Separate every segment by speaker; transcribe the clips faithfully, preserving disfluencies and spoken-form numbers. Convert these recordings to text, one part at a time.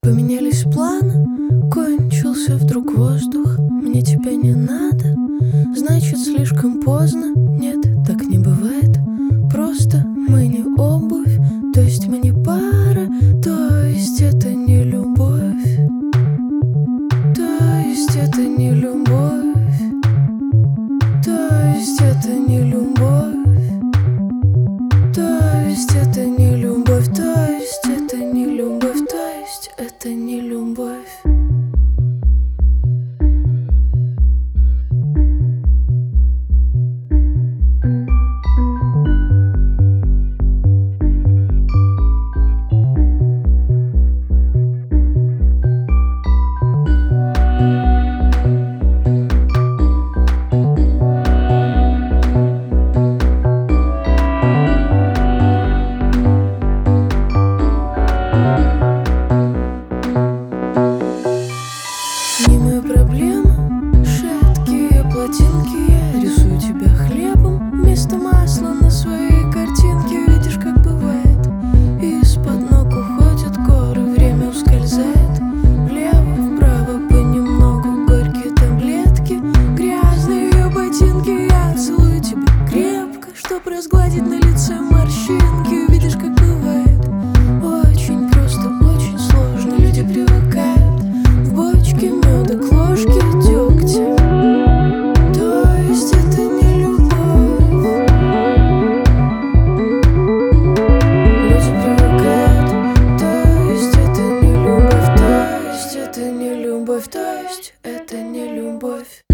Speaker 1: Поменялись планы, кончился вдруг воздух. Мне тебя не надо, значит слишком поздно. Нет, так не бывает, просто мы не обувь. То есть мы не пара, то есть это не любовь. То есть это не любовь. То есть это не любовь. То есть это не любовь. То есть это не любовь. То есть это не любовь. Не моя проблема, шаткие ботинки. Я рисую тебя хлебом вместо масла на своей картинке. Видишь, как бывает, из-под ног уходят горы. Время ускользает влево, вправо, понемногу. Горькие таблетки, грязные ботинки. Я целую тебя крепко, чтоб разгладить на лице морщинки. Видишь, как бывает, очень просто, очень сложно. Люди привыкают в бочке меда к ложке дегтя. То есть это не любовь. Люди привыкают. То есть это не любовь. То есть это не любовь. То есть это не любовь.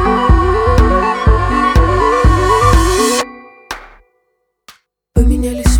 Speaker 1: Поменялись